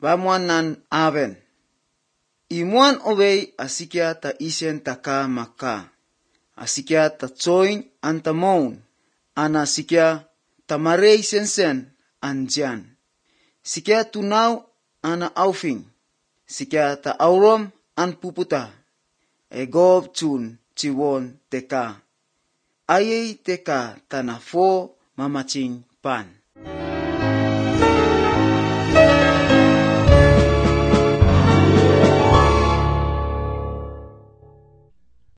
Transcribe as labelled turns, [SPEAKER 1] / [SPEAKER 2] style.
[SPEAKER 1] bamuan nan aben. Imuan obey asikia ta isen taka maka. Asikia ta tsoin antamoun. Ana sikia tamarei sensen anjan. Sikia tunaw ana aufing. Sikia ta aurom an puputa. Egob tsun chiwon teka. Ayay teka tanafo mamaching pan.